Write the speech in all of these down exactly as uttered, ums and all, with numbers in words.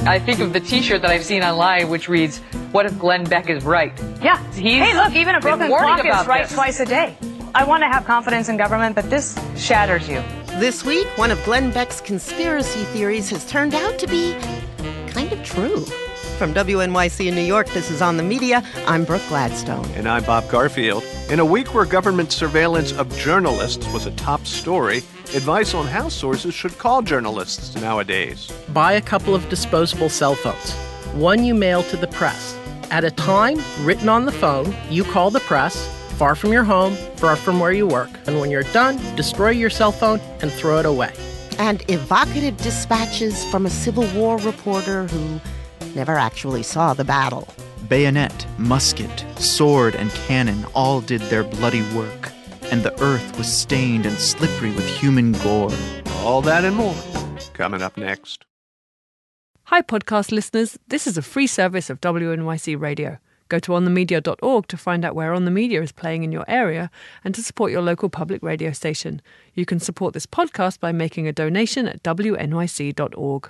I think of the T-shirt that I've seen online, which reads, "What if Glenn Beck is right?" Yeah. He's hey, look, even a broken clock is right this. twice a day. I want to have confidence in government, but this shatters you. This week, one of Glenn Beck's conspiracy theories has turned out to be kind of true. From W N Y C in New York, this is On the Media. I'm Brooke Gladstone. And I'm Bob Garfield. In a week where government surveillance of journalists was a top story, advice on how sources should call journalists nowadays. Buy a couple of disposable cell phones. One you mail to the press. At a time written on the phone, you call the press, far from your home, far from where you work. And when you're done, destroy your cell phone and throw it away. And evocative dispatches from a Civil War reporter who never actually saw the battle. Bayonet, musket, sword, and cannon all did their bloody work, and the earth was stained and slippery with human gore. All that and more coming up next. Hi podcast listeners, this is a free service of W N Y C Radio. Go to on the media dot org to find out where On the Media is playing in your area and to support your local public radio station. You can support this podcast by making a donation at W N Y C dot org.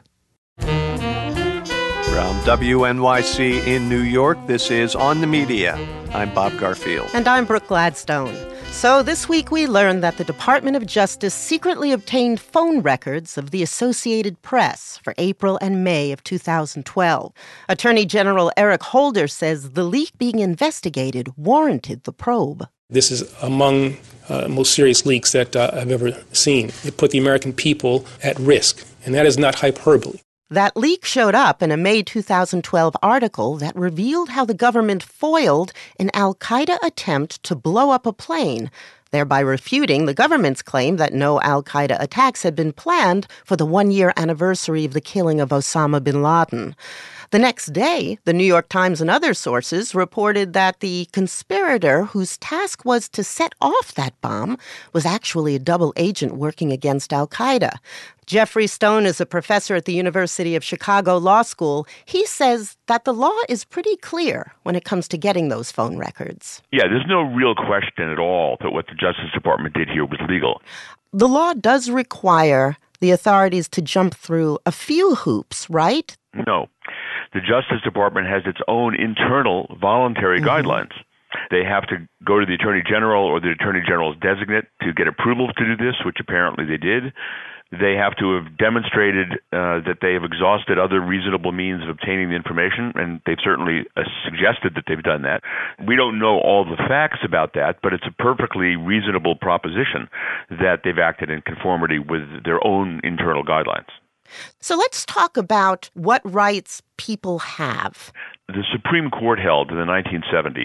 From W N Y C in New York, this is On the Media. I'm Bob Garfield. And I'm Brooke Gladstone. So this week we learned that the Department of Justice secretly obtained phone records of the Associated Press for April and May of two thousand twelve. Attorney General Eric Holder says the leak being investigated warranted the probe. This is among uh, most serious leaks that uh, I've ever seen. It put the American people at risk, and that is not hyperbole. That leak showed up in a May two thousand twelve article that revealed how the government foiled an al-Qaeda attempt to blow up a plane, thereby refuting the government's claim that no al-Qaeda attacks had been planned for the one-year anniversary of the killing of Osama bin Laden. The next day, the New York Times and other sources reported that the conspirator whose task was to set off that bomb was actually a double agent working against al-Qaeda. Jeffrey Stone is a professor at the University of Chicago Law School. He says that the law is pretty clear when it comes to getting those phone records. Yeah, there's no real question at all that what the Justice Department did here was legal. The law does require the authorities to jump through a few hoops, right? No. The Justice Department has its own internal voluntary mm-hmm. guidelines. They have to go to the Attorney General or the Attorney General's designate to get approval to do this, which apparently they did. They have to have demonstrated uh, that they have exhausted other reasonable means of obtaining the information, and they've certainly uh, suggested that they've done that. We don't know all the facts about that, but it's a perfectly reasonable proposition that they've acted in conformity with their own internal guidelines. So let's talk about what rights people have. The Supreme Court held in the nineteen seventies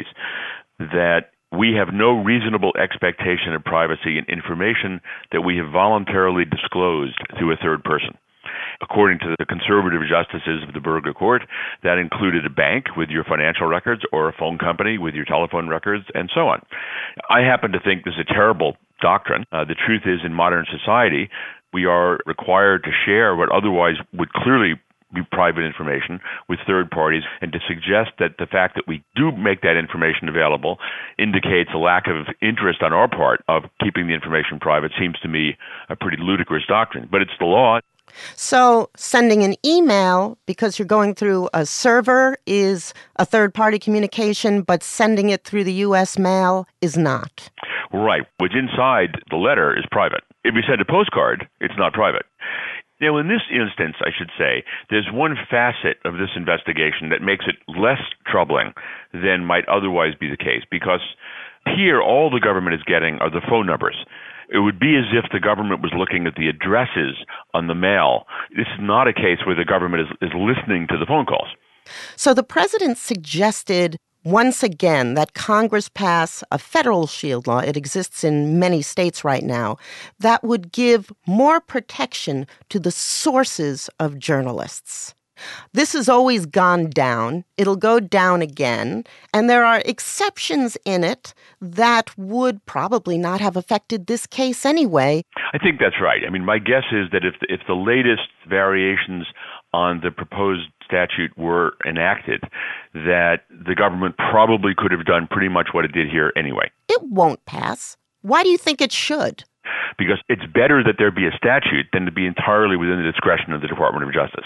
that we have no reasonable expectation of privacy in information that we have voluntarily disclosed to a third person. According to the conservative justices of the Burger Court, that included a bank with your financial records or a phone company with your telephone records and so on. I happen to think this is a terrible doctrine. Uh, the truth is, in modern society, we are required to share what otherwise would clearly be private information with third parties, and to suggest that the fact that we do make that information available indicates a lack of interest on our part of keeping the information private seems to me a pretty ludicrous doctrine. But it's the law. So sending an email because you're going through a server is a third-party communication, but sending it through the U S mail is not. Right. What's inside the letter is private. If you send a postcard, it's not private. Now, in this instance, I should say, there's one facet of this investigation that makes it less troubling than might otherwise be the case, because here all the government is getting are the phone numbers. It would be as if the government was looking at the addresses on the mail. This is not a case where the government is, is listening to the phone calls. So the president suggested once again that Congress pass a federal shield law, it exists in many states right now, that would give more protection to the sources of journalists. This has always gone down. It'll go down again. And there are exceptions in it that would probably not have affected this case anyway. I think that's right. I mean, my guess is that if the, if the latest variations on the proposed statute were enacted, that the government probably could have done pretty much what it did here anyway. It won't pass. Why do you think it should? Because it's better that there be a statute than to be entirely within the discretion of the Department of Justice.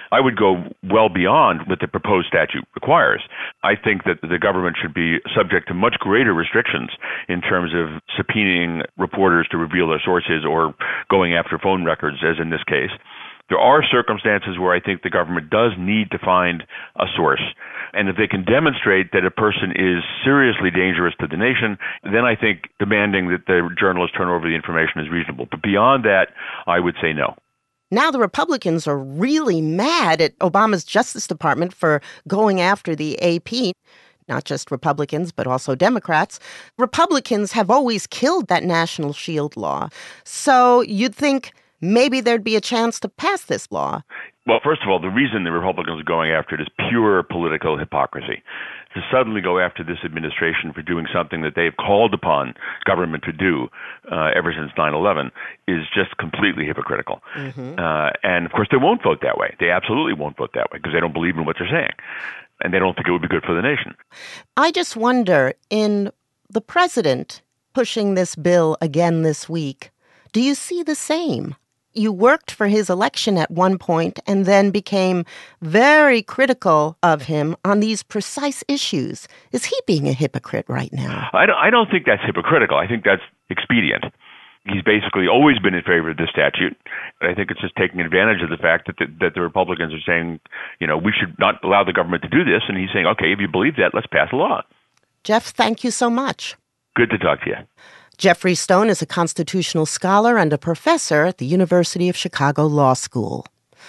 I would go well beyond what the proposed statute requires. I think that the government should be subject to much greater restrictions in terms of subpoenaing reporters to reveal their sources or going after phone records, as in this case. There are circumstances where I think the government does need to find a source. And if they can demonstrate that a person is seriously dangerous to the nation, then I think demanding that the journalist turn over the information is reasonable. But beyond that, I would say no. Now the Republicans are really mad at Obama's Justice Department for going after the A P. Not just Republicans, but also Democrats. Republicans have always killed that National Shield law. So you'd think maybe there'd be a chance to pass this law. Well, first of all, the reason the Republicans are going after it is pure political hypocrisy. To suddenly go after this administration for doing something that they've called upon government to do uh, ever since nine eleven is just completely hypocritical. Mm-hmm. Uh, and, of course, they won't vote that way. They absolutely won't vote that way because they don't believe in what they're saying. And they don't think it would be good for the nation. I just wonder, in the president pushing this bill again this week, do you see the same? You worked for his election at one point and then became very critical of him on these precise issues. Is he being a hypocrite right now? I don't, I don't think that's hypocritical. I think that's expedient. He's basically always been in favor of this statute. I think it's just taking advantage of the fact that the, that the Republicans are saying, you know, we should not allow the government to do this. And he's saying, okay, if you believe that, let's pass a law. Jeff, thank you so much. Good to talk to you. Jeffrey Stone is a constitutional scholar and a professor at the University of Chicago Law School.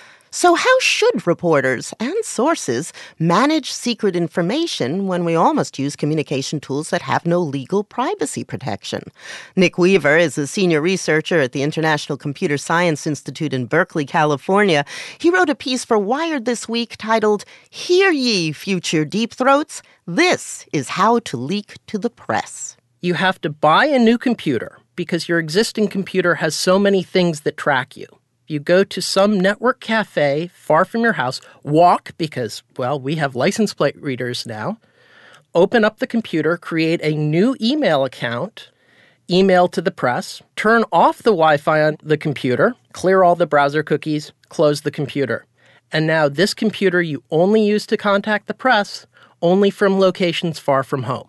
So how should reporters and sources manage secret information when we all must use communication tools that have no legal privacy protection? Nick Weaver is a senior researcher at the International Computer Science Institute in Berkeley, California. He wrote a piece for Wired this week titled, "Hear Ye, Future Deep Throats, This is How to Leak to the Press." You have to buy a new computer because your existing computer has so many things that track you. You go to some network cafe far from your house, walk because, well, we have license plate readers now, open up the computer, create a new email account, email to the press, turn off the Wi-Fi on the computer, clear all the browser cookies, close the computer. And now this computer you only use to contact the press, only from locations far from home.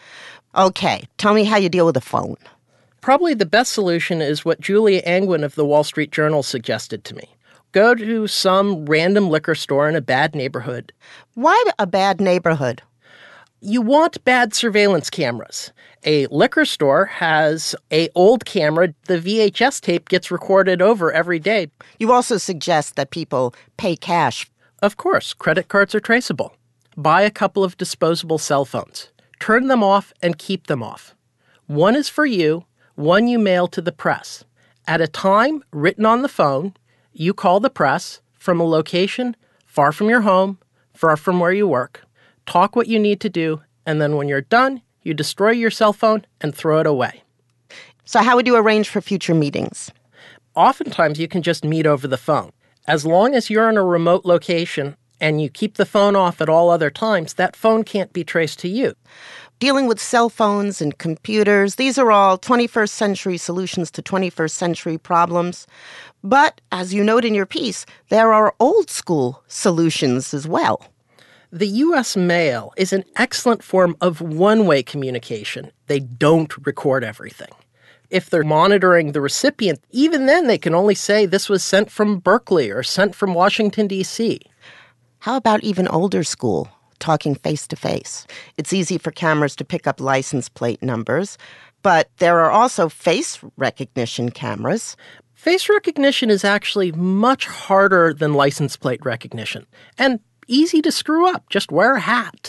Okay, tell me how you deal with a phone. Probably the best solution is what Julia Angwin of the Wall Street Journal suggested to me. Go to some random liquor store in a bad neighborhood. Why a bad neighborhood? You want bad surveillance cameras. A liquor store has a old camera. The V H S tape gets recorded over every day. You also suggest that people pay cash. Of course, credit cards are traceable. Buy a couple of disposable cell phones. Turn them off and keep them off. One is for you, one you mail to the press. At a time written on the phone, you call the press from a location far from your home, far from where you work. Talk what you need to do, and then when you're done, you destroy your cell phone and throw it away. So how would you arrange for future meetings? Oftentimes you can just meet over the phone. As long as you're in a remote location and you keep the phone off at all other times, that phone can't be traced to you. Dealing with cell phones and computers, these are all twenty-first century solutions to twenty-first century problems. But, as you note in your piece, there are old school solutions as well. The U S mail is an excellent form of one-way communication. They don't record everything. If they're monitoring the recipient, even then they can only say this was sent from Berkeley or sent from Washington, D C How about even older school, talking face-to-face? It's easy for cameras to pick up license plate numbers, but there are also face recognition cameras. Face recognition is actually much harder than license plate recognition, and easy to screw up. Just wear a hat.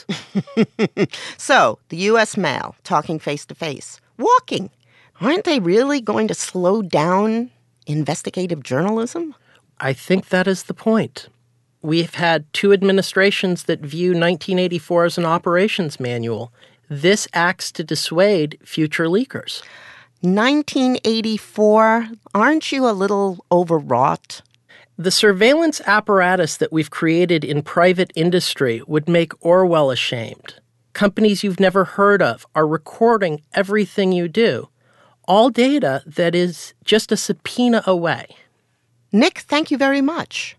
So, the U S mail, talking face-to-face, walking. Aren't they really going to slow down investigative journalism? I think that is the point. We've had two administrations that view nineteen eighty-four as an operations manual. This acts to dissuade future leakers. nineteen eighty-four? Aren't you a little overwrought? The surveillance apparatus that we've created in private industry would make Orwell ashamed. Companies you've never heard of are recording everything you do. All data that is just a subpoena away. Nick, thank you very much.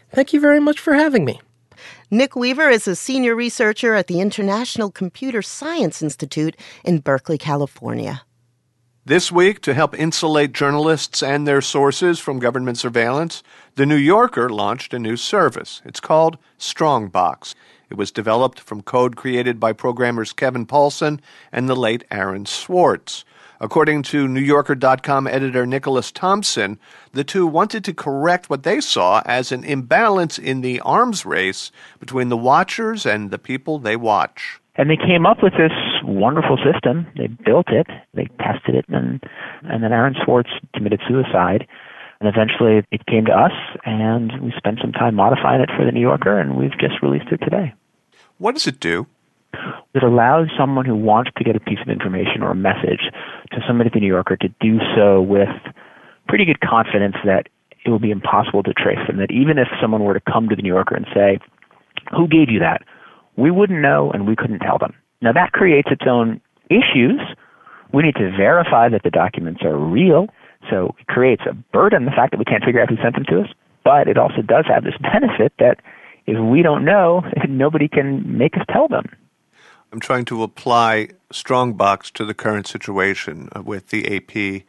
Thank you very much for having me. Nick Weaver is a senior researcher at the International Computer Science Institute in Berkeley, California. This week, to help insulate journalists and their sources from government surveillance, The New Yorker launched a new service. It's called Strongbox. It was developed from code created by programmers Kevin Paulson and the late Aaron Swartz. According to New Yorker dot com editor Nicholas Thompson, the two wanted to correct what they saw as an imbalance in the arms race between the watchers and the people they watch. And they came up with this wonderful system. They built it, they tested it, and, and then Aaron Swartz committed suicide. And eventually it came to us, and we spent some time modifying it for The New Yorker, and we've just released it today. What does it do? It allows someone who wants to get a piece of information or a message to somebody at The New Yorker to do so with pretty good confidence that it will be impossible to trace them, that even if someone were to come to The New Yorker and say, "Who gave you that?" we wouldn't know and we couldn't tell them. Now that creates its own issues. We need to verify that the documents are real, so it creates a burden, the fact that we can't figure out who sent them to us, but it also does have this benefit that if we don't know, nobody can make us tell them. I'm trying to apply Strongbox to the current situation with the A P,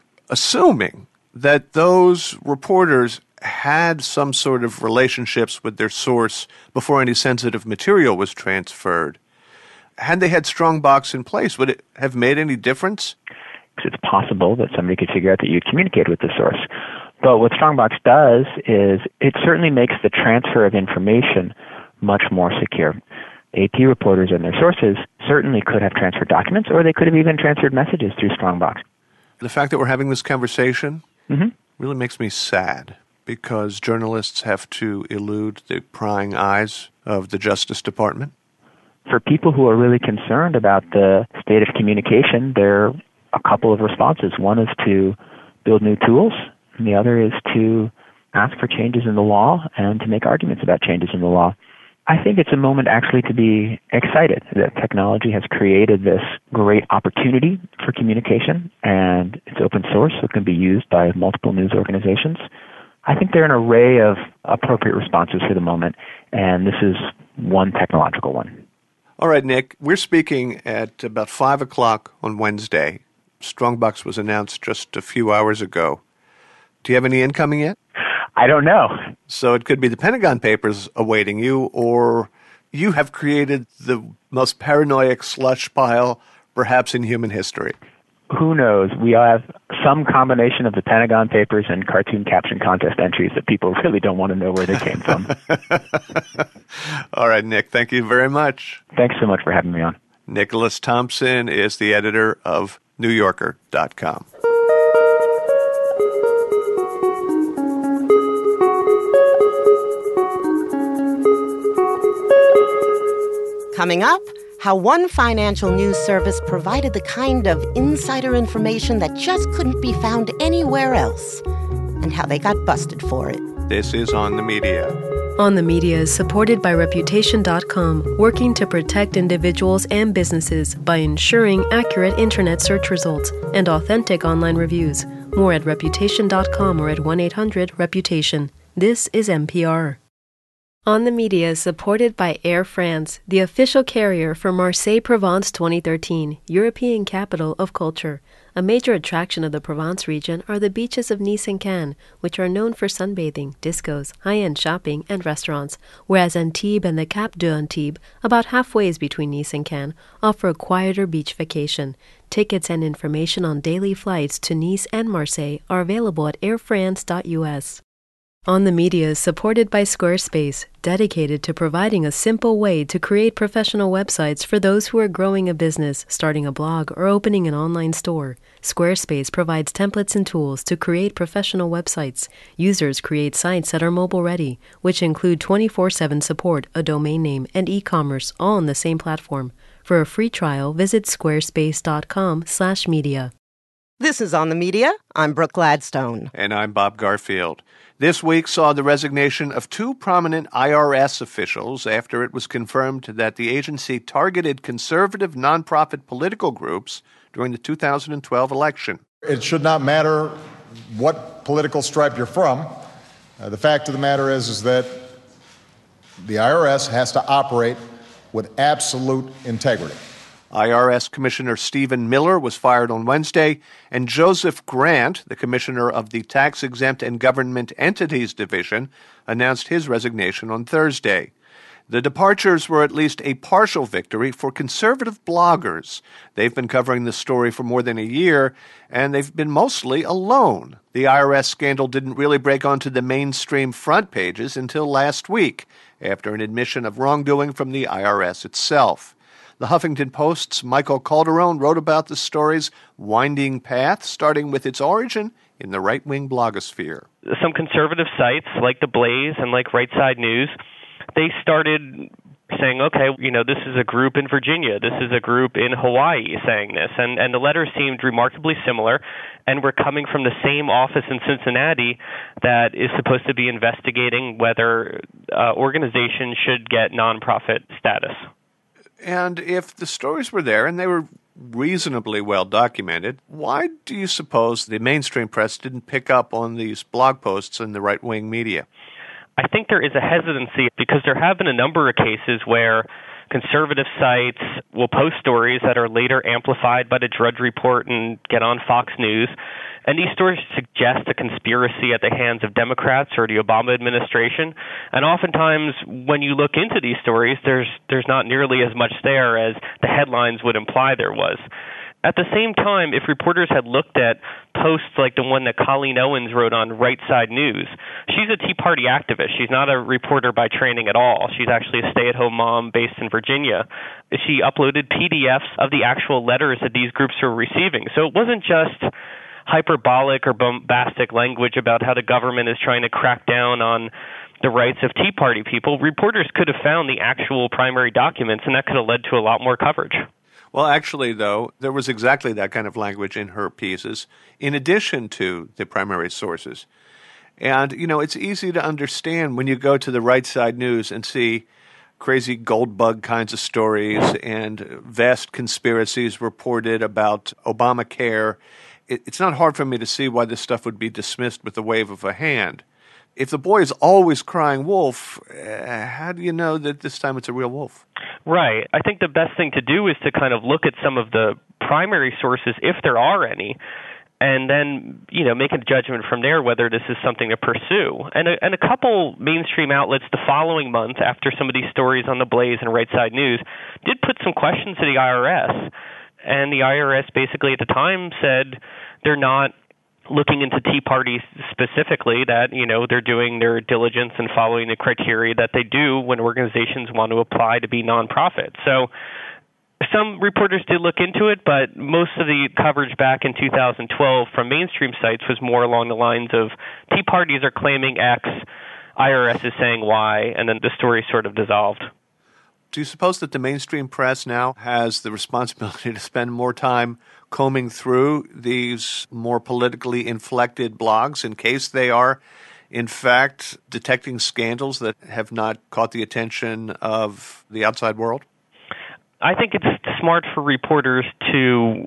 assuming that those reporters had some sort of relationships with their source before any sensitive material was transferred. Had they had Strongbox in place, would it have made any difference? It's possible that somebody could figure out that you'd communicate with the source. But what Strongbox does is it certainly makes the transfer of information much more secure. A P reporters and their sources certainly could have transferred documents, or they could have even transferred messages through Strongbox. The fact that we're having this conversation mm-hmm. really makes me sad, because journalists have to elude the prying eyes of the Justice Department. For people who are really concerned about the state of communication, there are a couple of responses. One is to build new tools, and the other is to ask for changes in the law and to make arguments about changes in the law. I think it's a moment actually to be excited that technology has created this great opportunity for communication, and it's open source, so it can be used by multiple news organizations. I think there are an array of appropriate responses for the moment, and this is one technological one. All right, Nick, we're speaking at about five o'clock on Wednesday. Strongbox was announced just a few hours ago. Do you have any incoming yet? I don't know. So it could be the Pentagon Papers awaiting you, or you have created the most paranoid slush pile perhaps in human history. Who knows? We have some combination of the Pentagon Papers and cartoon caption contest entries that people really don't want to know where they came from. All right, Nick, thank you very much. Thanks so much for having me on. Nicholas Thompson is the editor of New Yorker dot com. Coming up, how one financial news service provided the kind of insider information that just couldn't be found anywhere else, and how they got busted for it. This is On the Media. On the Media is supported by Reputation dot com, working to protect individuals and businesses by ensuring accurate internet search results and authentic online reviews. More at Reputation dot com or at one eight hundred reputation. This is N P R. On the Media is supported by Air France, the official carrier for Marseille Provence twenty thirteen, European Capital of Culture. A major attraction of the Provence region are the beaches of Nice and Cannes, which are known for sunbathing, discos, high-end shopping, and restaurants, whereas Antibes and the Cap d'Antibes, about halfway between Nice and Cannes, offer a quieter beach vacation. Tickets and information on daily flights to Nice and Marseille are available at air france dot u s. On the Media is supported by Squarespace, dedicated to providing a simple way to create professional websites for those who are growing a business, starting a blog, or opening an online store. Squarespace provides templates and tools to create professional websites. Users create sites that are mobile-ready, which include twenty-four seven support, a domain name, and e-commerce, all on the same platform. For a free trial, visit squarespace dot com slash media. This is On the Media. I'm Brooke Gladstone. And I'm Bob Garfield. This week saw the resignation of two prominent I R S officials after it was confirmed that the agency targeted conservative nonprofit political groups during the two thousand twelve election. It should not matter what political stripe you're from. Uh, the fact of the matter is, is that the I R S has to operate with absolute integrity. I R S Commissioner Stephen Miller was fired on Wednesday, and Joseph Grant, the commissioner of the Tax-Exempt and Government Entities Division, announced his resignation on Thursday. The departures were at least a partial victory for conservative bloggers. They've been covering this story for more than a year, and they've been mostly alone. The I R S scandal didn't really break onto the mainstream front pages until last week, after an admission of wrongdoing from the I R S itself. The Huffington Post's Michael Calderone wrote about the story's winding path, starting with its origin in the right-wing blogosphere. Some conservative sites, like The Blaze and like Right Side News, they started saying, okay, you know, this is a group in Virginia, this is a group in Hawaii saying this, and, and the letters seemed remarkably similar, and were coming from the same office in Cincinnati that is supposed to be investigating whether uh, organizations should get nonprofit status. And if the stories were there and they were reasonably well documented, why do you suppose the mainstream press didn't pick up on these blog posts in the right-wing media? I think there is a hesitancy because there have been a number of cases where conservative sites will post stories that are later amplified by the Drudge Report and get on Fox News. And these stories suggest a conspiracy at the hands of Democrats or the Obama administration. And oftentimes, when you look into these stories, there's there's not nearly as much there as the headlines would imply there was. At the same time, if reporters had looked at posts like the one that Colleen Owens wrote on Right Side News, she's a Tea Party activist. She's not a reporter by training at all. She's actually a stay-at-home mom based in Virginia. She uploaded P D Fs of the actual letters that these groups were receiving. So it wasn't just hyperbolic or bombastic language about how the government is trying to crack down on the rights of Tea Party people. Reporters could have found the actual primary documents, and that could have led to a lot more coverage. Well, actually, though, there was exactly that kind of language in her pieces, in addition to the primary sources. And, you know, it's easy to understand when you go to the Right Side News and see crazy gold bug kinds of stories and vast conspiracies reported about Obamacare. It, it's not hard for me to see why this stuff would be dismissed with the wave of a hand. If the boy is always crying wolf, uh, how do you know that this time it's a real wolf? Right. I think the best thing to do is to kind of look at some of the primary sources, if there are any, and then, you know, make a judgment from there whether this is something to pursue. And a, and a couple mainstream outlets the following month, after some of these stories on The Blaze and Right Side News, did put some questions to the I R S. And the I R S basically at the time said they're not looking into Tea Party specifically, that, you know, they're doing their diligence and following the criteria that they do when organizations want to apply to be nonprofit. So some reporters did look into it, but most of the coverage back in two thousand twelve from mainstream sites was more along the lines of Tea Parties are claiming X, I R S is saying Y, and then the story sort of dissolved. Do you suppose that the mainstream press now has the responsibility to spend more time combing through these more politically inflected blogs in case they are, in fact, detecting scandals that have not caught the attention of the outside world? I think it's smart for reporters to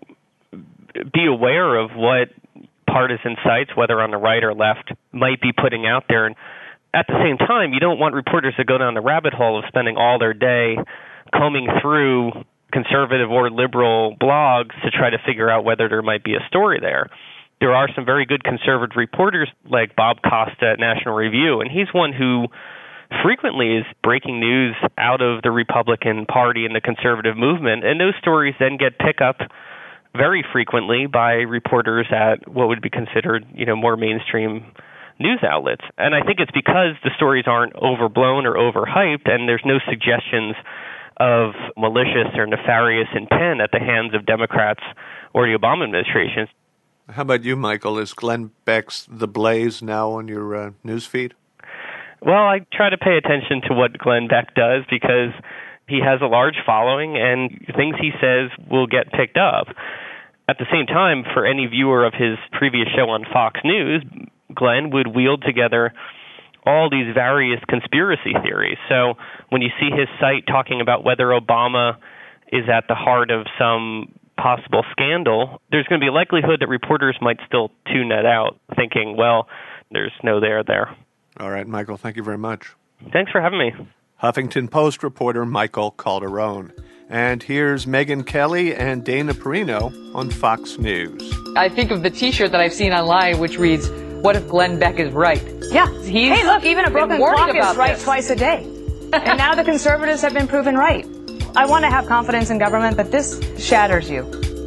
be aware of what partisan sites, whether on the right or left, might be putting out there. And at the same time, you don't want reporters to go down the rabbit hole of spending all their day combing through conservative or liberal blogs to try to figure out whether there might be a story there. There are some very good conservative reporters like Bob Costa at National Review, and he's one who frequently is breaking news out of the Republican Party and the conservative movement, and those stories then get picked up very frequently by reporters at what would be considered, you know, more mainstream news outlets. And I think it's because the stories aren't overblown or overhyped, and there's no suggestions of malicious or nefarious intent at the hands of Democrats or the Obama administration. How about you, Michael? Is Glenn Beck's The Blaze now on your uh, news feed? Well, I try to pay attention to what Glenn Beck does because he has a large following and things he says will get picked up. At the same time, for any viewer of his previous show on Fox News, Glenn would wield together all these various conspiracy theories. So when you see his site talking about whether Obama is at the heart of some possible scandal, there's going to be a likelihood that reporters might still tune that out, thinking, well, there's no there there. All right, Michael, thank you very much. Thanks for having me. Huffington Post reporter Michael Calderone. And here's Megyn Kelly and Dana Perino on Fox News. I think of the T-shirt that I've seen online, which reads, "What if Glenn Beck is right?" Yeah. He's hey, look, even a broken clock is right this. twice a day. And now the conservatives have been proven right. I want to have confidence in government, but this shatters you.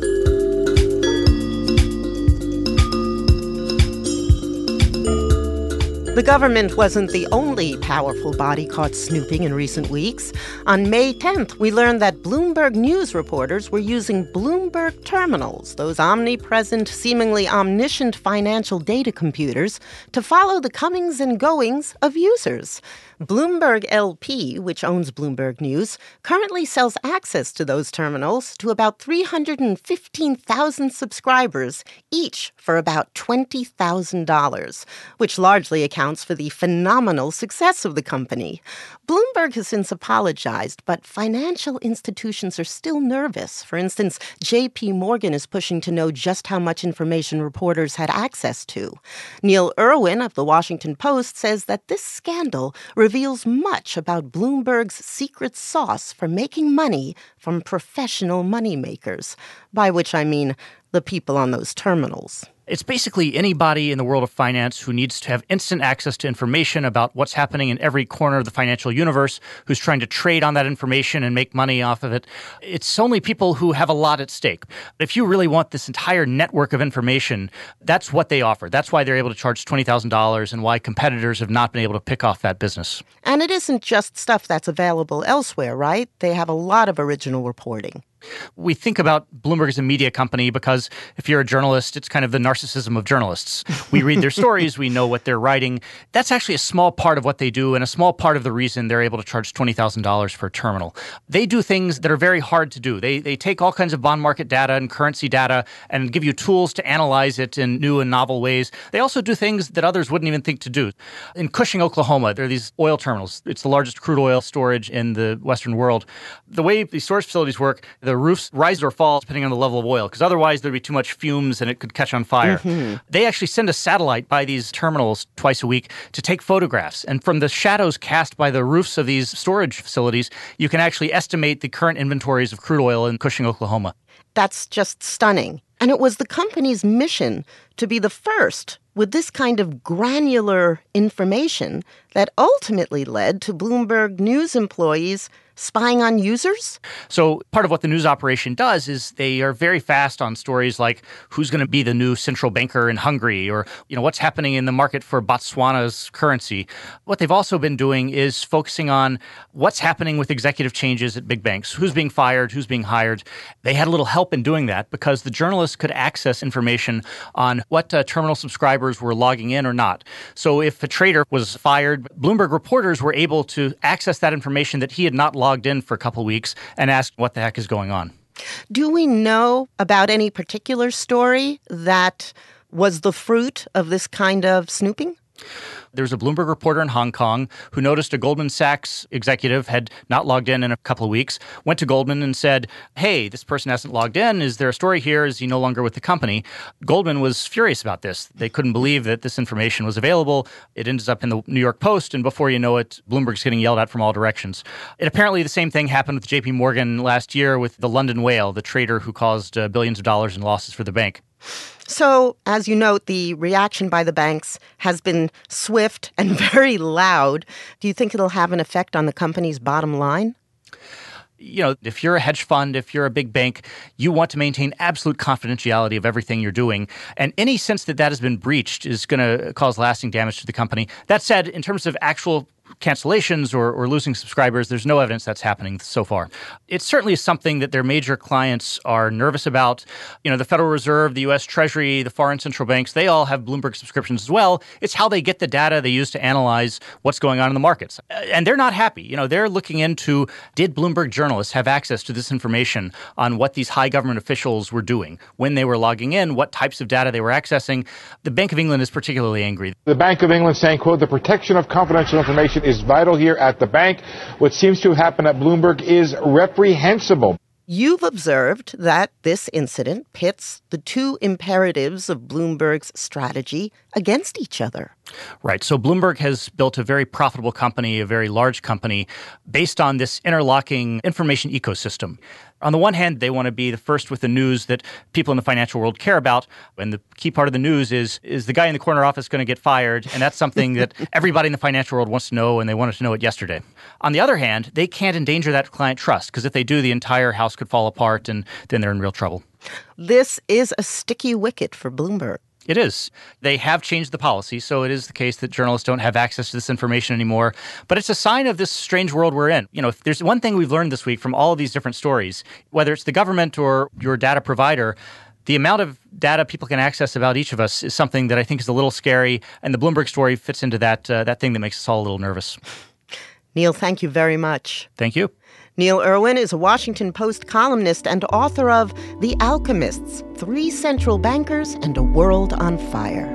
The government wasn't the only powerful body caught snooping in recent weeks. On May tenth, we learned that Bloomberg News reporters were using Bloomberg terminals, those omnipresent, seemingly omniscient financial data computers, to follow the comings and goings of users. Bloomberg L P, which owns Bloomberg News, currently sells access to those terminals to about three hundred fifteen thousand subscribers, each for about twenty thousand dollars, which largely accounts for the phenomenal success of the company. Bloomberg has since apologized, but financial institutions are still nervous. For instance, J P Morgan is pushing to know just how much information reporters had access to. Neil Irwin of The Washington Post says that this scandal reveals much about Bloomberg's secret sauce for making money from professional moneymakers, by which I mean the people on those terminals. It's basically anybody in the world of finance who needs to have instant access to information about what's happening in every corner of the financial universe, who's trying to trade on that information and make money off of it. It's only people who have a lot at stake. If you really want this entire network of information, that's what they offer. That's why they're able to charge twenty thousand dollars and why competitors have not been able to pick off that business. And it isn't just stuff that's available elsewhere, right? They have a lot of original reporting. We think about Bloomberg as a media company because if you're a journalist, it's kind of the narcissism of journalists. We read their stories, we know what they're writing. That's actually a small part of what they do and a small part of the reason they're able to charge twenty thousand dollars for a terminal. They do things that are very hard to do. They they take all kinds of bond market data and currency data and give you tools to analyze it in new and novel ways. They also do things that others wouldn't even think to do. In Cushing, Oklahoma, there are these oil terminals. It's the largest crude oil storage in the Western world. The way these storage facilities work, the roofs rise or fall depending on the level of oil, because otherwise there'd be too much fumes and it could catch on fire. Mm-hmm. They actually send a satellite by these terminals twice a week to take photographs. And from the shadows cast by the roofs of these storage facilities, you can actually estimate the current inventories of crude oil in Cushing, Oklahoma. That's just stunning. And it was the company's mission to be the first with this kind of granular information that ultimately led to Bloomberg News employees spying on users? So part of what the news operation does is they are very fast on stories like who's going to be the new central banker in Hungary, or you know what's happening in the market for Botswana's currency. What they've also been doing is focusing on what's happening with executive changes at big banks, who's being fired, who's being hired. They had a little help in doing that because the journalists could access information on what uh, terminal subscribers were logging in or not. So if a trader was fired, Bloomberg reporters were able to access that information that he had not logged in for a couple of weeks and asked what the heck is going on. Do we know about any particular story that was the fruit of this kind of snooping? There was a Bloomberg reporter in Hong Kong who noticed a Goldman Sachs executive had not logged in in a couple of weeks, went to Goldman and said, hey, this person hasn't logged in. Is there a story here? Is he no longer with the company? Goldman was furious about this. They couldn't believe that this information was available. It ends up in the New York Post, and before you know it, Bloomberg's getting yelled at from all directions. And apparently the same thing happened with J P Morgan last year with the London Whale, the trader who caused uh, billions of dollars in losses for the bank. So, as you note, the reaction by the banks has been swift and very loud. Do you think it'll have an effect on the company's bottom line? You know, if you're a hedge fund, if you're a big bank, you want to maintain absolute confidentiality of everything you're doing. And any sense that that has been breached is going to cause lasting damage to the company. That said, in terms of actual cancellations or, or losing subscribers, there's no evidence that's happening so far. It certainly is something that their major clients are nervous about. You know, the Federal Reserve, the U S Treasury, the foreign central banks, they all have Bloomberg subscriptions as well. It's how they get the data they use to analyze what's going on in the markets. And they're not happy. You know, they're looking into, did Bloomberg journalists have access to this information on what these high government officials were doing, when they were logging in, what types of data they were accessing? The Bank of England is particularly angry. The Bank of England saying, quote, the protection of confidential information is vital here at the bank. What seems to happen at Bloomberg is reprehensible. You've observed that this incident pits the two imperatives of Bloomberg's strategy against each other. Right. So Bloomberg has built a very profitable company, a very large company, based on this interlocking information ecosystem. On the one hand, they want to be the first with the news that people in the financial world care about. And the key part of the news is, is the guy in the corner office going to get fired? And that's something that everybody in the financial world wants to know, and they wanted to know it yesterday. On the other hand, they can't endanger that client trust, because if they do, the entire house could fall apart, and then they're in real trouble. This is a sticky wicket for Bloomberg. It is. They have changed the policy, so it is the case that journalists don't have access to this information anymore. But it's a sign of this strange world we're in. You know, if there's one thing we've learned this week from all of these different stories, whether it's the government or your data provider, the amount of data people can access about each of us is something that I think is a little scary, and the Bloomberg story fits into that uh, that thing that makes us all a little nervous. Neil, thank you very much. Thank you. Neil Irwin is a Washington Post columnist and author of The Alchemists, Three Central Bankers and a World on Fire.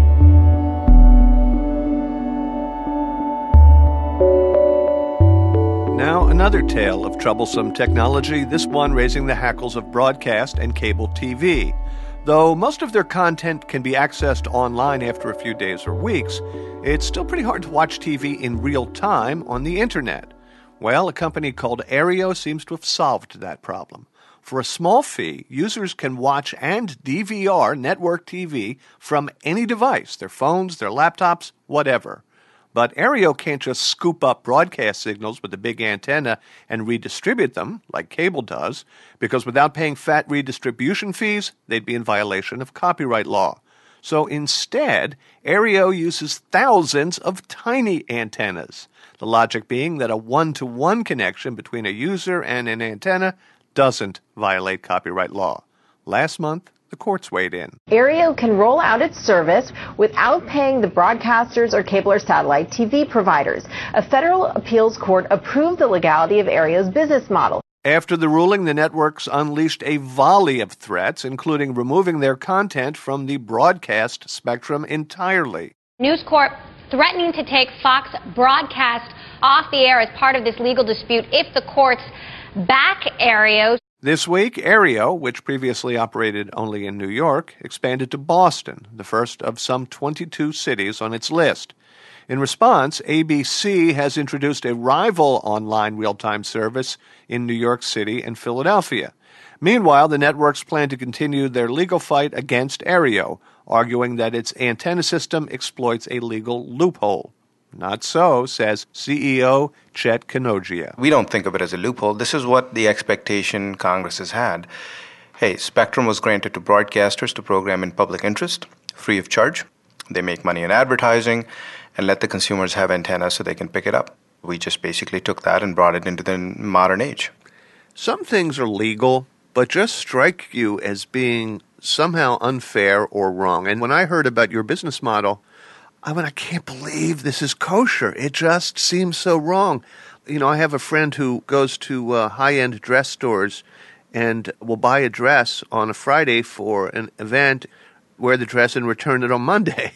Now, another tale of troublesome technology, this one raising the hackles of broadcast and cable T V. Though most of their content can be accessed online after a few days or weeks, it's still pretty hard to watch T V in real time on the internet. Well, a company called Aereo seems to have solved that problem. For a small fee, users can watch and D V R network T V from any device, their phones, their laptops, whatever. But Aereo can't just scoop up broadcast signals with a big antenna and redistribute them, like cable does, because without paying fat redistribution fees, they'd be in violation of copyright law. So instead, Aereo uses thousands of tiny antennas. The logic being that a one-to-one connection between a user and an antenna doesn't violate copyright law. Last month, the courts weighed in. Aereo can roll out its service without paying the broadcasters or cable or satellite T V providers. A federal appeals court approved the legality of Aereo's business model. After the ruling, the networks unleashed a volley of threats, including removing their content from the broadcast spectrum entirely. News Corp threatening to take Fox broadcast off the air as part of this legal dispute if the courts back Aereo. This week, Aereo, which previously operated only in New York, expanded to Boston, the first of some twenty-two cities on its list. In response, A B C has introduced a rival online real-time service in New York City and Philadelphia. Meanwhile, the networks plan to continue their legal fight against Aereo, arguing that its antenna system exploits a legal loophole. Not so, says C E O Chet Kanogia. We don't think of it as a loophole. This is what the expectation Congress has had. Hey, spectrum was granted to broadcasters to program in public interest, free of charge. They make money in advertising and let the consumers have antennas so they can pick it up. We just basically took that and brought it into the modern age. Some things are legal, but just strike you as being somehow unfair or wrong. And when I heard about your business model, I went, I can't believe this is kosher. It just seems so wrong. You know, I have a friend who goes to uh, high-end dress stores and will buy a dress on a Friday for an event, wear the dress and return it on Monday.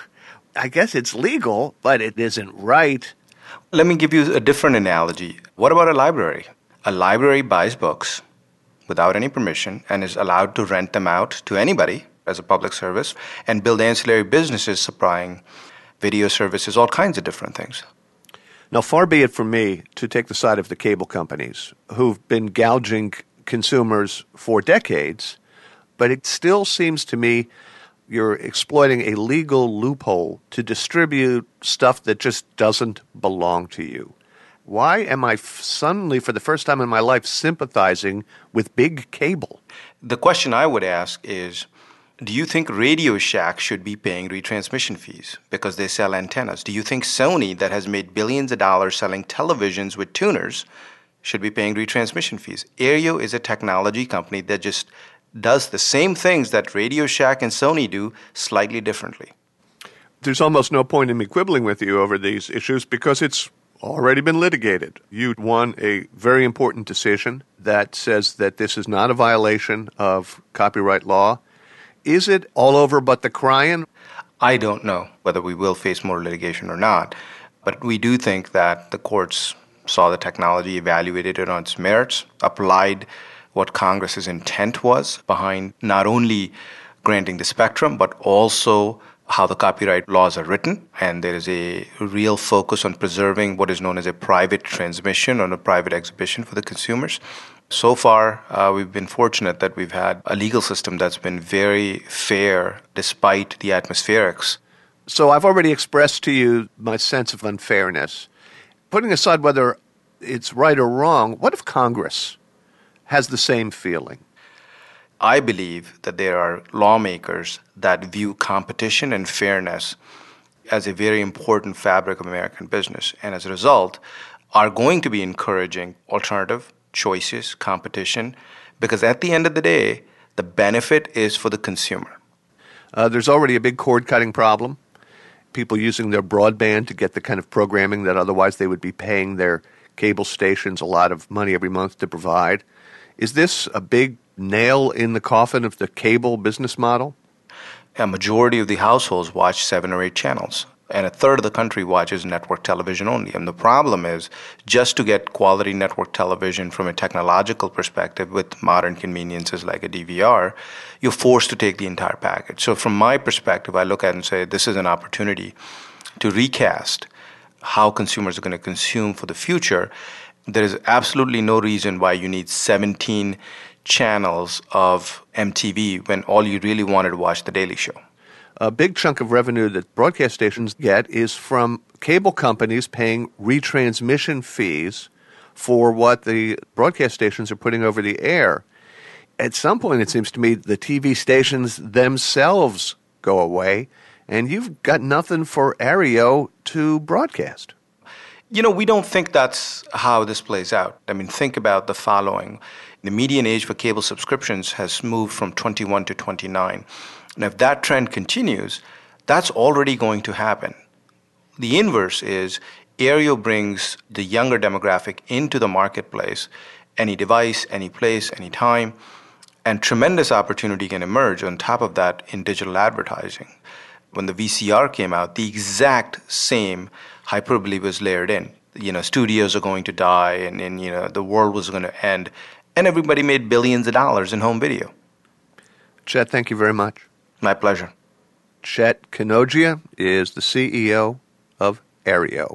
I guess it's legal, but it isn't right. Let me give you a different analogy. What about a library? A library buys books without any permission and is allowed to rent them out to anybody as a public service and build ancillary businesses supplying video services, all kinds of different things. Now, far be it from me to take the side of the cable companies who've been gouging consumers for decades, but it still seems to me you're exploiting a legal loophole to distribute stuff that just doesn't belong to you. Why am I f- suddenly, for the first time in my life, sympathizing with big cable? The question I would ask is, do you think Radio Shack should be paying retransmission fees because they sell antennas? Do you think Sony, that has made billions of dollars selling televisions with tuners, should be paying retransmission fees? Aereo is a technology company that just does the same things that Radio Shack and Sony do, slightly differently. There's almost no point in me quibbling with you over these issues because it's already been litigated. You won a very important decision that says that this is not a violation of copyright law. Is it all over but the crying? I don't know whether we will face more litigation or not, but we do think that the courts saw the technology, evaluated it on its merits, applied what Congress's intent was behind not only granting the spectrum, but also how the copyright laws are written, and there is a real focus on preserving what is known as a private transmission or a private exhibition for the consumers. So far, uh, we've been fortunate that we've had a legal system that's been very fair despite the atmospherics. So I've already expressed to you my sense of unfairness. Putting aside whether it's right or wrong, what if Congress has the same feeling? I believe that there are lawmakers that view competition and fairness as a very important fabric of American business, and as a result, are going to be encouraging alternative choices, competition, because at the end of the day, the benefit is for the consumer. Uh, there's already a big cord-cutting problem. People using their broadband to get the kind of programming that otherwise they would be paying their cable stations a lot of money every month to provide. Is this a big nail in the coffin of the cable business model? A majority of the households watch seven or eight channels, and a third of the country watches network television only. And the problem is, just to get quality network television from a technological perspective with modern conveniences like a D V R, you're forced to take the entire package. So from my perspective, I look at it and say this is an opportunity to recast how consumers are going to consume for the future. There is absolutely no reason why you need seventeen channels of M T V when all you really wanted to watch The Daily Show. A big chunk of revenue that broadcast stations get is from cable companies paying retransmission fees for what the broadcast stations are putting over the air. At some point, it seems to me, the T V stations themselves go away, and you've got nothing for Aereo to broadcast. You know, we don't think that's how this plays out. I mean, think about the following. The median age for cable subscriptions has moved from twenty-one to twenty-nine. And if that trend continues, that's already going to happen. The inverse is Aereo brings the younger demographic into the marketplace, any device, any place, any time, and tremendous opportunity can emerge on top of that in digital advertising. When the V C R came out, the exact same hyperbole was layered in. You know, studios are going to die, and, and you know, the world was going to end, and everybody made billions of dollars in home video. Chet, thank you very much. My pleasure. Chet Kanogia is the C E O of Aereo.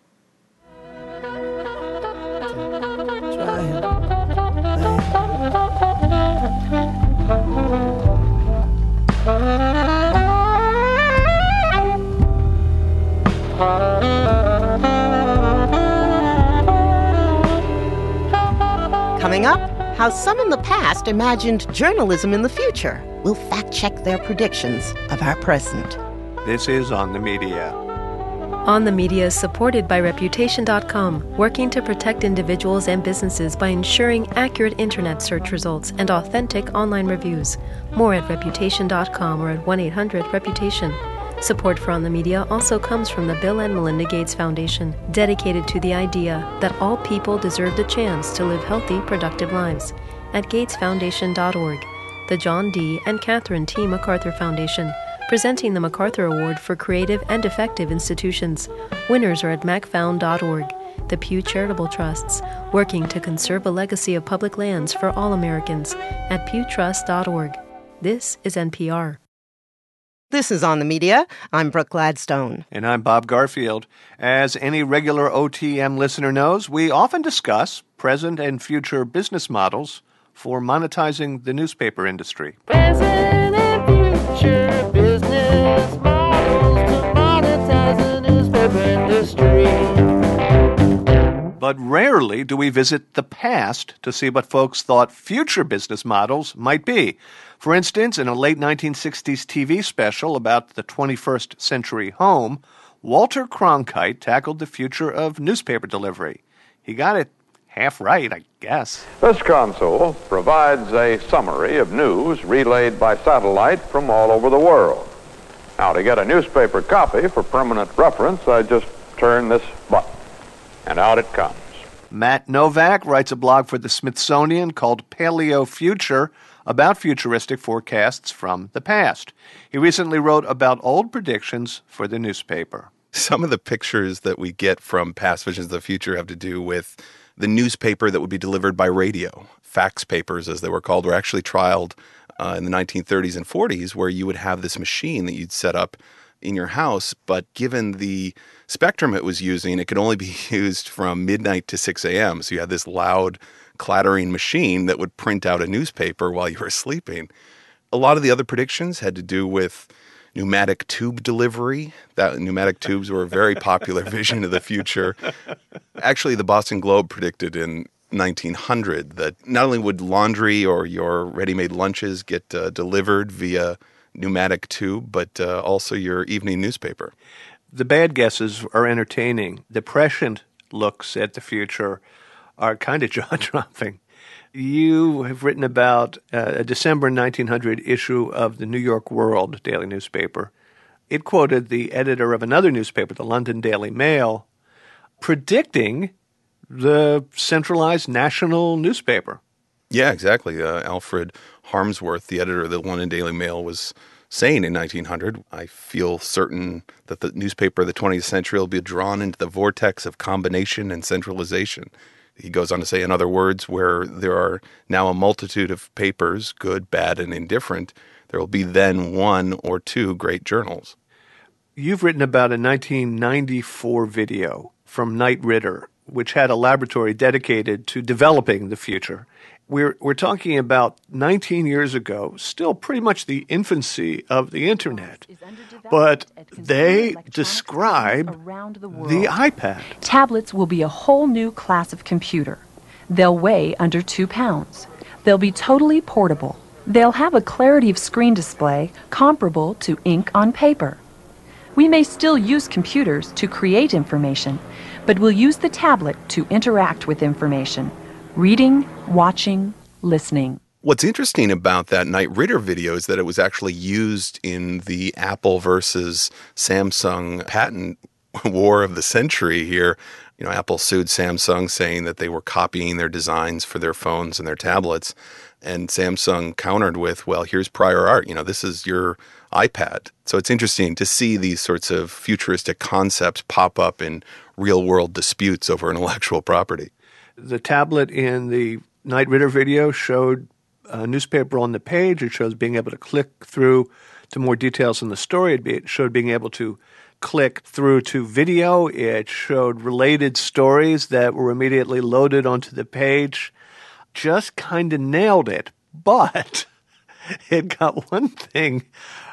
Coming up, how some in the past imagined journalism in the future. We'll fact-check their predictions of our present. This is On the Media. On the Media is supported by Reputation dot com, working to protect individuals and businesses by ensuring accurate internet search results and authentic online reviews. More at Reputation dot com or at one eight hundred reputation. Support for On the Media also comes from the Bill and Melinda Gates Foundation, dedicated to the idea that all people deserve the chance to live healthy, productive lives. At gates foundation dot org, the John D. and Catherine T. MacArthur Foundation, presenting the MacArthur Award for Creative and Effective Institutions. Winners are at mac found dot org. The Pew Charitable Trusts, working to conserve a legacy of public lands for all Americans, at pew trust dot org. This is N P R. This is On the Media. I'm Brooke Gladstone. And I'm Bob Garfield. As any regular O T M listener knows, we often discuss present and future business models for monetizing the newspaper industry. Present and future business models to monetize the newspaper industry. But rarely do we visit the past to see what folks thought future business models might be. For instance, in a late nineteen sixties T V special about the twenty-first century home, Walter Cronkite tackled the future of newspaper delivery. He got it half right, I guess. This console provides a summary of news relayed by satellite from all over the world. Now, to get a newspaper copy for permanent reference, I just turn this button, and out it comes. Matt Novak writes a blog for the Smithsonian called Paleo Future about futuristic forecasts from the past. He recently wrote about old predictions for the newspaper. Some of the pictures that we get from past visions of the future have to do with the newspaper that would be delivered by radio. Fax papers, as they were called, were actually trialed uh, in the nineteen thirties and forties, where you would have this machine that you'd set up in your house, but given the spectrum it was using, it could only be used from midnight to six a.m. So you had this loud, clattering machine that would print out a newspaper while you were sleeping. A lot of the other predictions had to do with pneumatic tube delivery. That pneumatic tubes were a very popular vision of the future. Actually, the Boston Globe predicted in nineteen hundred that not only would laundry or your ready-made lunches get uh, delivered via pneumatic tube, but uh, also your evening newspaper. The bad guesses are entertaining. The prescient looks at the future are kind of jaw-dropping. You have written about uh, a December nineteen hundred issue of the New York World daily newspaper. It quoted the editor of another newspaper, the London Daily Mail, predicting the centralized national newspaper. Yeah, exactly. Uh, Alfred Harmsworth, the editor of the London Daily Mail, was saying in nineteen hundred, I feel certain that the newspaper of the twentieth century will be drawn into the vortex of combination and centralization. He goes on to say, in other words, where there are now a multitude of papers, good, bad, and indifferent, there will be then one or two great journals. You've written about a nineteen ninety-four video from Knight Ridder, which had a laboratory dedicated to developing the future. We're we're talking about nineteen years ago, still pretty much the infancy of the Internet. But they describe the iPad. Tablets will be a whole new class of computer. They'll weigh under two pounds. They'll be totally portable. They'll have a clarity of screen display comparable to ink on paper. We may still use computers to create information, but we'll use the tablet to interact with information, reading, watching, listening. What's interesting about that Knight Ridder video is that it was actually used in the Apple versus Samsung patent war of the century here. You know, Apple sued Samsung saying that they were copying their designs for their phones and their tablets. And Samsung countered with, well, here's prior art. You know, this is your iPad. So it's interesting to see these sorts of futuristic concepts pop up in real-world disputes over intellectual property. The tablet in the Knight Ridder video showed a newspaper on the page. It shows being able to click through to more details in the story. It showed being able to click through to video. It showed related stories that were immediately loaded onto the page. Just kind of nailed it. But it got one thing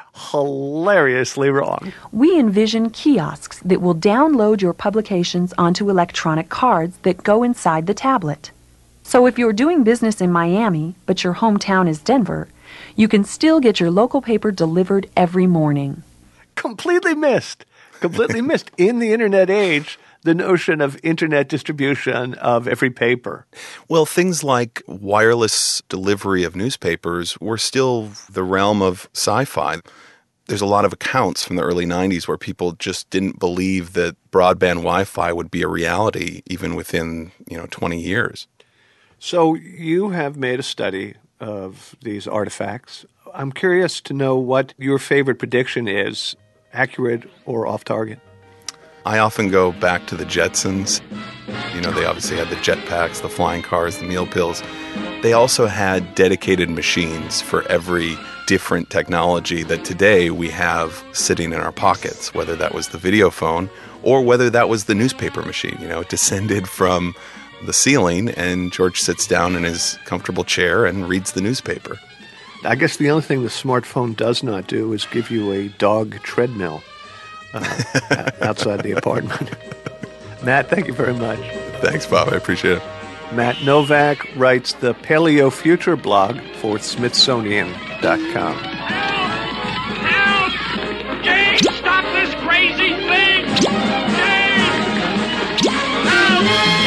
hilariously wrong. We envision kiosks that will download your publications onto electronic cards that go inside the tablet. So if you're doing business in Miami, but your hometown is Denver, you can still get your local paper delivered every morning. Completely missed. Completely missed. In the Internet age, the notion of Internet distribution of every paper. Well, things like wireless delivery of newspapers were still the realm of sci-fi. There's a lot of accounts from the early nineties where people just didn't believe that broadband Wi-Fi would be a reality even within, you know, twenty years. So you have made a study of these artifacts. I'm curious to know what your favorite prediction is, accurate or off target. I often go back to the Jetsons. You know, they obviously had the jetpacks, the flying cars, the meal pills. They also had dedicated machines for every different technology that today we have sitting in our pockets, whether that was the video phone or whether that was the newspaper machine. You know, it descended from the ceiling and George sits down in his comfortable chair and reads the newspaper. I guess the only thing the smartphone does not do is give you a dog treadmill uh, outside the apartment. Matt, thank you very much. Thanks, Bob. I appreciate it. Matt Novak writes the Paleo Future blog for Smithsonian dot com. Help! Jane, stop this crazy thing! Jane! Help!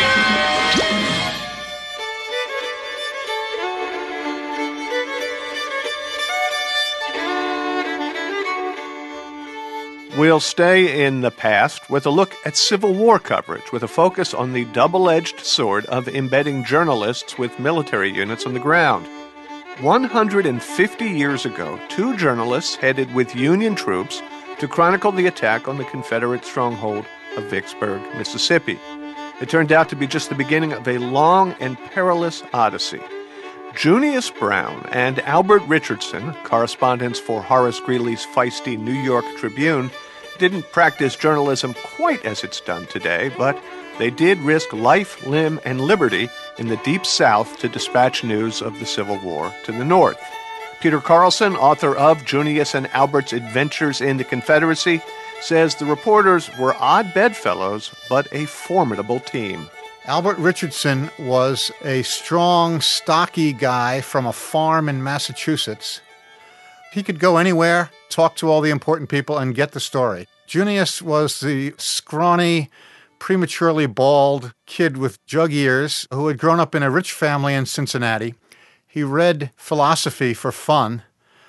We'll stay in the past with a look at Civil War coverage with a focus on the double-edged sword of embedding journalists with military units on the ground. one hundred fifty years ago, two journalists headed with Union troops to chronicle the attack on the Confederate stronghold of Vicksburg, Mississippi. It turned out to be just the beginning of a long and perilous odyssey. Junius Brown and Albert Richardson, correspondents for Horace Greeley's feisty New York Tribune, didn't practice journalism quite as it's done today, but they did risk life, limb, and liberty in the Deep South to dispatch news of the Civil War to the North. Peter Carlson, author of Junius and Albert's Adventures in the Confederacy, says the reporters were odd bedfellows, but a formidable team. Albert Richardson was a strong, stocky guy from a farm in Massachusetts. He could go anywhere, talk to all the important people, and get the story. Junius was the scrawny, prematurely bald kid with jug ears who had grown up in a rich family in Cincinnati. He read philosophy for fun.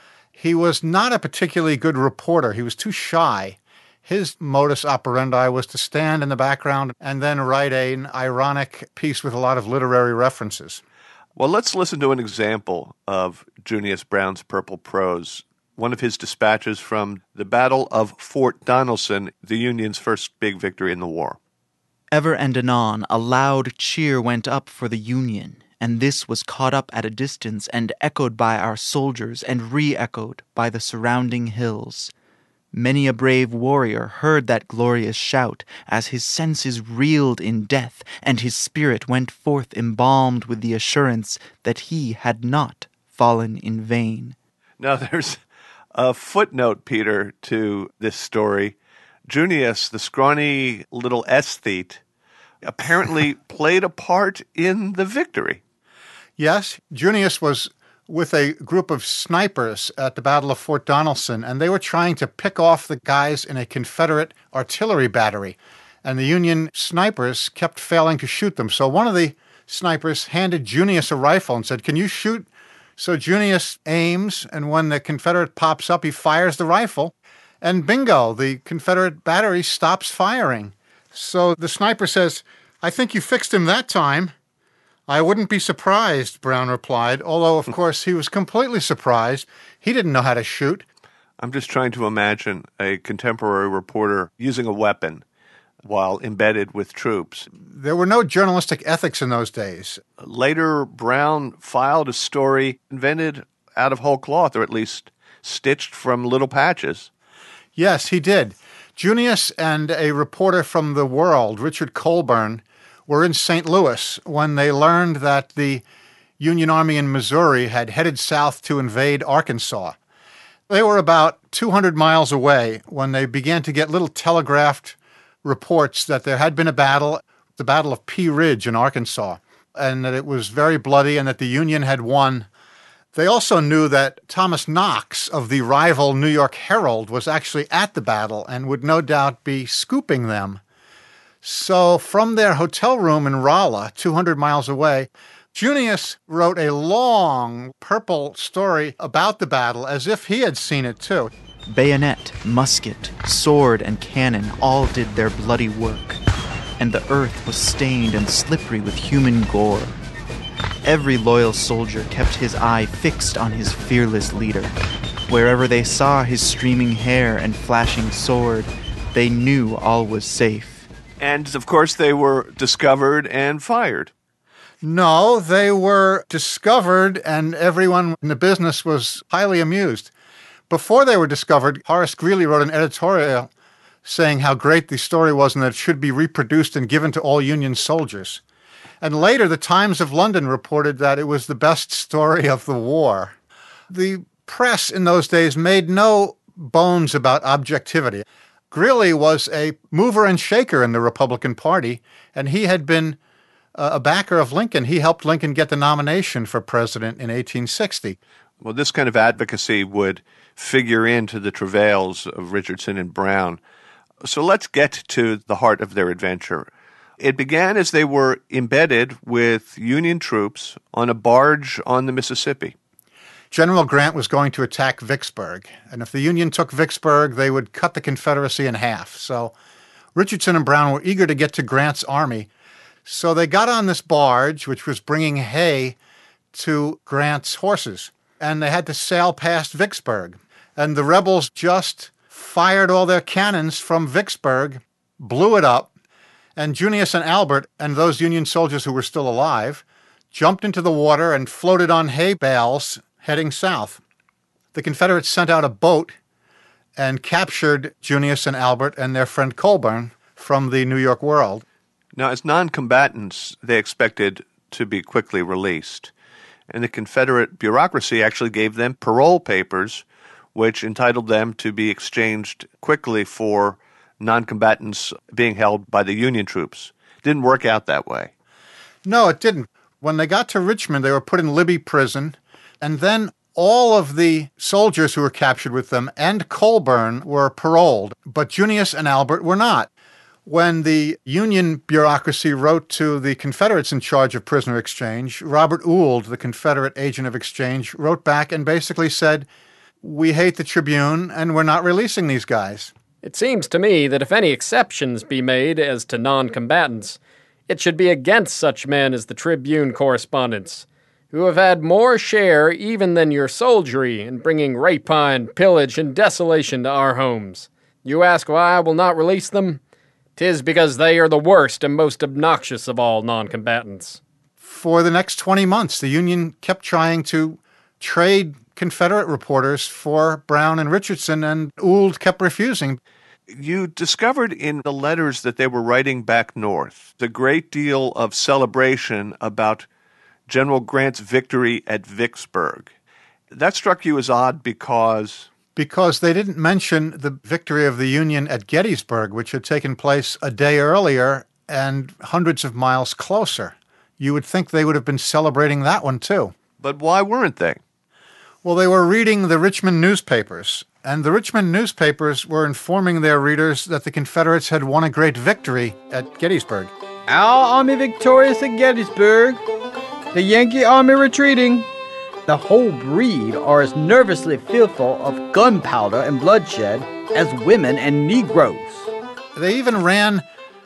He was not a particularly good reporter. He was too shy. His modus operandi was to stand in the background and then write an ironic piece with a lot of literary references. Well, let's listen to an example of Junius Brown's purple prose, one of his dispatches from the Battle of Fort Donelson, the Union's first big victory in the war. Ever and anon a loud cheer went up for the Union, and this was caught up at a distance and echoed by our soldiers and re-echoed by the surrounding hills. Many a brave warrior heard that glorious shout as his senses reeled in death and his spirit went forth embalmed with the assurance that he had not fallen in vain. Now there's a footnote, Peter, to this story. Junius, the scrawny little aesthete, apparently played a part in the victory. Yes, Junius was with a group of snipers at the Battle of Fort Donelson, and they were trying to pick off the guys in a Confederate artillery battery, and the Union snipers kept failing to shoot them. So one of the snipers handed Junius a rifle and said, "Can you shoot?" So Junius aims, and when the Confederate pops up, he fires the rifle, and bingo, the Confederate battery stops firing. So the sniper says, "I think you fixed him that time." "I wouldn't be surprised," Brown replied, although, of course, he was completely surprised. He didn't know how to shoot. I'm just trying to imagine a contemporary reporter using a weapon while embedded with troops. There were no journalistic ethics in those days. Later, Brown filed a story invented out of whole cloth, or at least stitched from little patches. Yes, he did. Junius and a reporter from The World, Richard Colburn, were in Saint Louis when they learned that the Union Army in Missouri had headed south to invade Arkansas. They were about two hundred miles away when they began to get little telegraphed reports that there had been a battle, the Battle of Pea Ridge in Arkansas, and that it was very bloody and that the Union had won. They also knew that Thomas Knox of the rival New York Herald was actually at the battle and would no doubt be scooping them. So from their hotel room in Rolla, two hundred miles away, Junius wrote a long purple story about the battle as if he had seen it too. Bayonet, musket, sword, and cannon all did their bloody work, and the earth was stained and slippery with human gore. Every loyal soldier kept his eye fixed on his fearless leader. Wherever they saw his streaming hair and flashing sword, they knew all was safe. And, of course, they were discovered and fired. No, they were discovered, and everyone in the business was highly amused. Before they were discovered, Horace Greeley wrote an editorial saying how great the story was and that it should be reproduced and given to all Union soldiers. And later, the Times of London reported that it was the best story of the war. The press in those days made no bones about objectivity. Greeley was a mover and shaker in the Republican Party, and he had been a backer of Lincoln. He helped Lincoln get the nomination for president in eighteen sixty. Well, this kind of advocacy would figure into the travails of Richardson and Brown. So let's get to the heart of their adventure. It began as they were embedded with Union troops on a barge on the Mississippi. General Grant was going to attack Vicksburg, and if the Union took Vicksburg, they would cut the Confederacy in half. So Richardson and Brown were eager to get to Grant's army, so they got on this barge, which was bringing hay to Grant's horses, and they had to sail past Vicksburg. And the rebels just fired all their cannons from Vicksburg, blew it up, and Junius and Albert and those Union soldiers who were still alive jumped into the water and floated on hay bales heading south. The Confederates sent out a boat and captured Junius and Albert and their friend Colburn from the New York World. Now, as non-combatants, they expected to be quickly released. And the Confederate bureaucracy actually gave them parole papers, which entitled them to be exchanged quickly for non-combatants being held by the Union troops. Didn't work out that way. No, it didn't. When they got to Richmond, they were put in Libby Prison, and then all of the soldiers who were captured with them and Colburn were paroled, but Junius and Albert were not. When the Union bureaucracy wrote to the Confederates in charge of prisoner exchange, Robert Ould, the Confederate agent of exchange, wrote back and basically said, "We hate the Tribune, and we're not releasing these guys." It seems to me that if any exceptions be made as to non-combatants, it should be against such men as the Tribune correspondents, who have had more share even than your soldiery in bringing rapine, pillage, and desolation to our homes. You ask why I will not release them? 'Tis because they are the worst and most obnoxious of all non-combatants. For the next twenty months, the Union kept trying to trade Confederate reporters for Brown and Richardson, and Ould kept refusing. You discovered in the letters that they were writing back north a great deal of celebration about General Grant's victory at Vicksburg. That struck you as odd because... Because they didn't mention the victory of the Union at Gettysburg, which had taken place a day earlier and hundreds of miles closer. You would think they would have been celebrating that one, too. But why weren't they? Well, they were reading the Richmond newspapers, and the Richmond newspapers were informing their readers that the Confederates had won a great victory at Gettysburg. Our army victorious at Gettysburg. The Yankee army retreating. The whole breed are as nervously fearful of gunpowder and bloodshed as women and Negroes. They even ran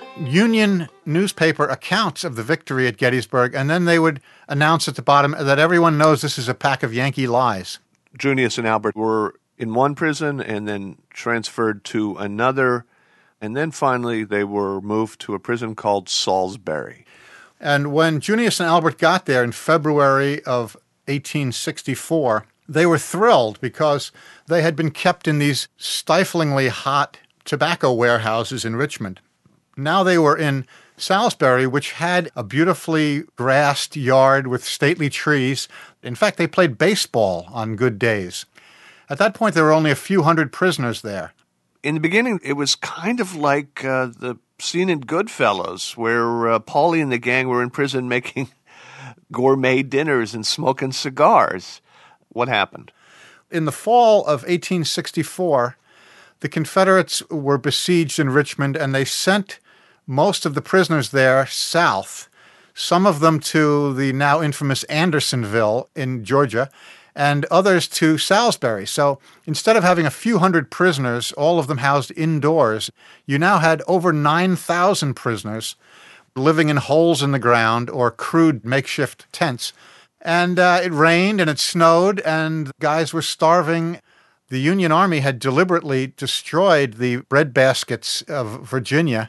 Union newspaper accounts of the victory at Gettysburg, and then they would announce at the bottom that everyone knows this is a pack of Yankee lies. Junius and Albert were in one prison and then transferred to another, and then finally they were moved to a prison called Salisbury. And when Junius and Albert got there in February of eighteen sixty-four, they were thrilled because they had been kept in these stiflingly hot tobacco warehouses in Richmond. Now they were in Salisbury, which had a beautifully grassed yard with stately trees. In fact, they played baseball on good days. At that point, there were only a few hundred prisoners there. In the beginning, it was kind of like uh, the scene in Goodfellas, where uh, Paulie and the gang were in prison making gourmet dinners and smoking cigars. What happened? In the fall of eighteen sixty-four, the Confederates were besieged in Richmond, and they sent most of the prisoners there south, some of them to the now infamous Andersonville in Georgia, and others to Salisbury. So instead of having a few hundred prisoners, all of them housed indoors, you now had over nine thousand prisoners living in holes in the ground or crude makeshift tents. And uh, it rained and it snowed and guys were starving. The Union Army had deliberately destroyed the bread baskets of Virginia,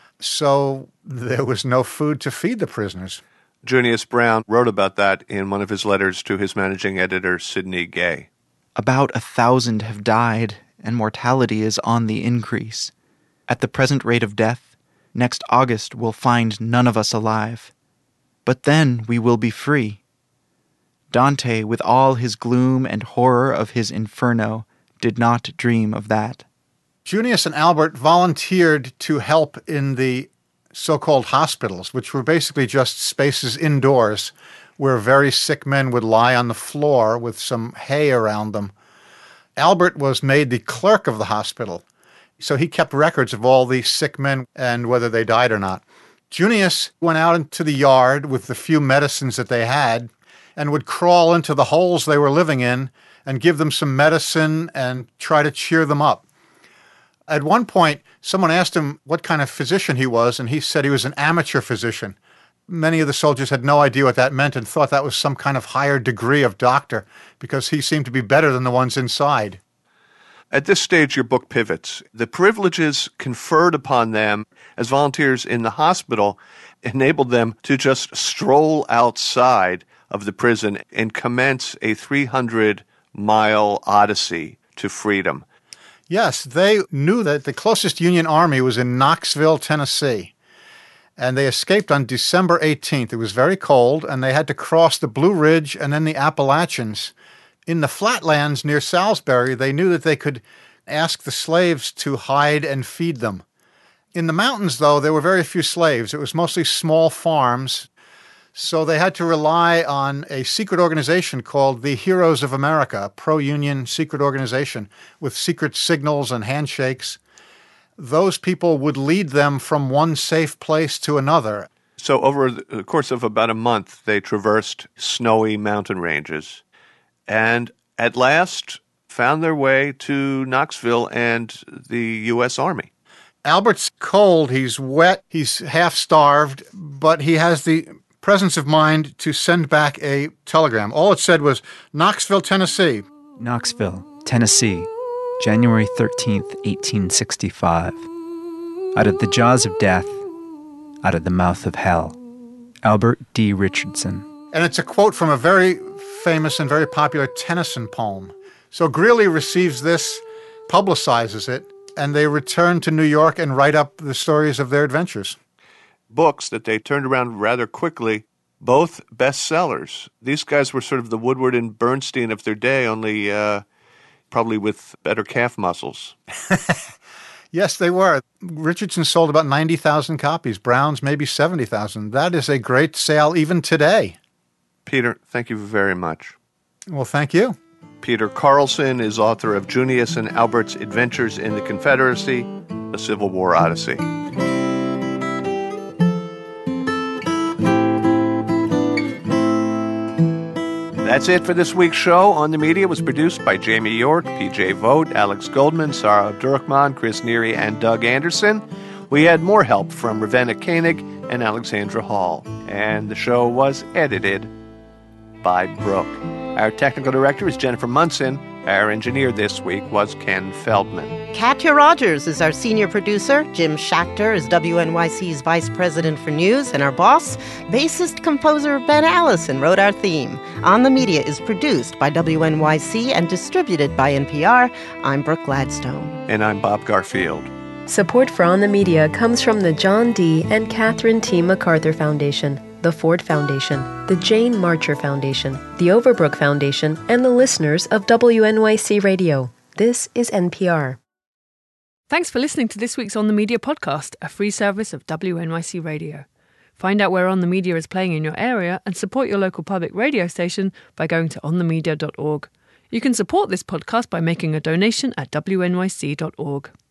so there was no food to feed the prisoners. Junius Brown wrote about that in one of his letters to his managing editor, Sidney Gay. About a thousand have died, and mortality is on the increase. At the present rate of death, next August will find none of us alive. But then we will be free. Dante, with all his gloom and horror of his inferno, did not dream of that. Junius and Albert volunteered to help in the so-called hospitals, which were basically just spaces indoors where very sick men would lie on the floor with some hay around them. Albert was made the clerk of the hospital, so he kept records of all the sick men and whether they died or not. Junius went out into the yard with the few medicines that they had and would crawl into the holes they were living in and give them some medicine and try to cheer them up. At one point, someone asked him what kind of physician he was, and he said he was an amateur physician. Many of the soldiers had no idea what that meant and thought that was some kind of higher degree of doctor because he seemed to be better than the ones inside. At this stage, your book pivots. The privileges conferred upon them as volunteers in the hospital enabled them to just stroll outside of the prison and commence a three hundred mile odyssey to freedom. Yes, they knew that the closest Union army was in Knoxville, Tennessee. And they escaped on December eighteenth. It was very cold, and they had to cross the Blue Ridge and then the Appalachians. In the flatlands near Salisbury, they knew that they could ask the slaves to hide and feed them. In the mountains, though, there were very few slaves. It was mostly small farms. So they had to rely on a secret organization called the Heroes of America, a pro-union secret organization with secret signals and handshakes. Those people would lead them from one safe place to another. So over the course of about a month, they traversed snowy mountain ranges and at last found their way to Knoxville and the U S Army. Albert's cold, he's wet, he's half-starved, but he has the presence of mind to send back a telegram. All it said was, Knoxville, Tennessee. Knoxville, Tennessee, January thirteenth, eighteen sixty-five. Out of the jaws of death, out of the mouth of hell. Albert D. Richardson. And it's a quote from a very famous and very popular Tennyson poem. So Greeley receives this, publicizes it, and they return to New York and write up the stories of their adventures. Books that they turned around rather quickly, both bestsellers. These guys were sort of the Woodward and Bernstein of their day, only uh, probably with better calf muscles. Yes, they were. Richardson sold about ninety thousand copies. Brown's maybe seventy thousand. That is a great sale even today. Peter, thank you very much. Well, thank you. Peter Carlson is author of Junius and Albert's Adventures in the Confederacy, A Civil War Odyssey. That's it for this week's show. On the Media was produced by Jamie York, P J Vogt, Alex Goldman, Sarah Abdurrahman, Chris Neary, and Doug Anderson. We had more help from Ravenna Koenig and Alexandra Hall. And the show was edited by Brooke. Our technical director is Jennifer Munson. Our engineer this week was Ken Feldman. Katya Rogers is our senior producer. Jim Schachter is W N Y C's vice president for news. And our boss, bassist-composer Ben Allison, wrote our theme. On the Media is produced by W N Y C and distributed by N P R. I'm Brooke Gladstone. And I'm Bob Garfield. Support for On the Media comes from the John D. and Catherine T. MacArthur Foundation, the Ford Foundation, the Jane Marcher Foundation, the Overbrook Foundation, and the listeners of W N Y C Radio. This is N P R. Thanks for listening to this week's On the Media podcast, a free service of W N Y C Radio. Find out where On the Media is playing in your area and support your local public radio station by going to on the media dot org. You can support this podcast by making a donation at w n y c dot org.